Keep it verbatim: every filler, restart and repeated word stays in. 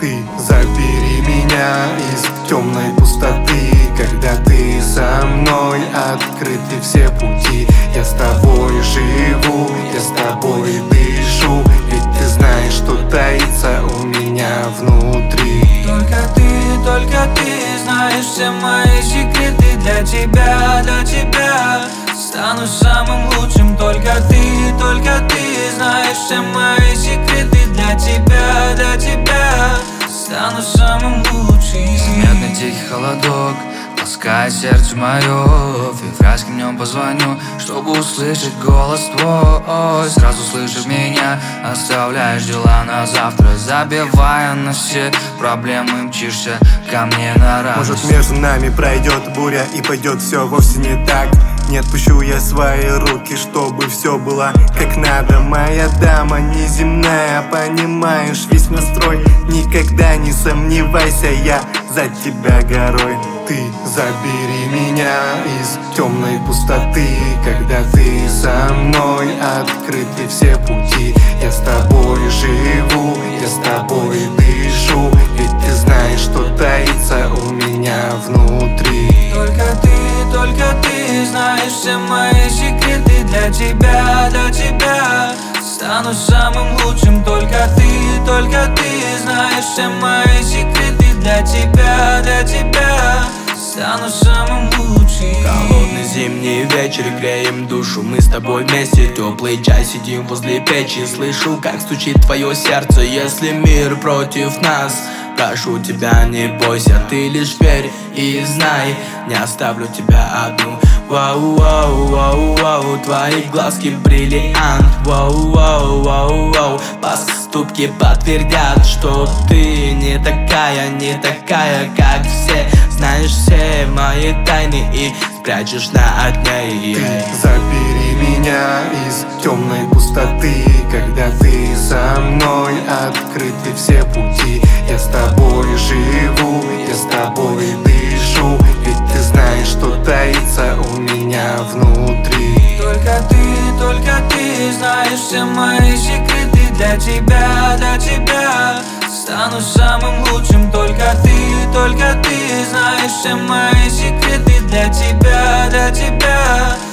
Ты забери меня из темной пустоты, когда ты со мной, открыты все пути. Я с тобой живу, я с тобой дышу, ведь ты знаешь, что таится у меня внутри. Только ты, только ты знаешь все мои секреты. Для тебя, для тебя стану самым лучшим. Только ты, только ты знаешь все мои секреты. Для тебя, для тебя стану самым лучшим. Медный тихий холодок ласкает сердце мое. Февральским днем позвоню, чтобы услышать голос твой. Сразу слышишь меня, оставляешь дела на завтра, забивая на все проблемы, мчишься ко мне на радость. Может, между нами пройдет буря и пойдет все вовсе не так. Не отпущу я свои руки, чтобы все было как надо. Моя дама неземная, понимаешь весь настрой. Никогда не сомневайся, я за тебя горой. Ты забери меня из темной пустоты, когда ты со мной, открыты все пути. Я с тобой живу, я с тобой дышу, ведь ты знаешь, что таится у меня внутри. Только ты, только ты знаешь все мои секреты. Для тебя, для тебя стану самым лучшим. Только ты, только ты знаешь все мои секреты. Для тебя, для тебя стану самым лучшим. Холодный зимний вечер, греем душу, мы с тобой вместе. Теплый чай, сидим возле печи, слышу, как стучит твое сердце. Если мир против нас, прошу тебя, не бойся, ты лишь верь и знай, не оставлю тебя одну. Вау, вау, вау, вау, твои глазки бриллиант. Вау, вау, вау, вау, поступки подтвердят, что ты не такая, не такая, как все. Знаешь все мои тайны и спрячешь на дне. Ты забери меня из темной пустоты, когда ты со мной, открыты все пути. Я с тобой живу, я с тобой дышу, ведь ты знаешь, что таится у меня внутри. Только ты, только ты знаешь все мои секреты. Для тебя, для тебя стану самым лучшим. Только ты, только ты знаешь все мои секреты. Для тебя, для тебя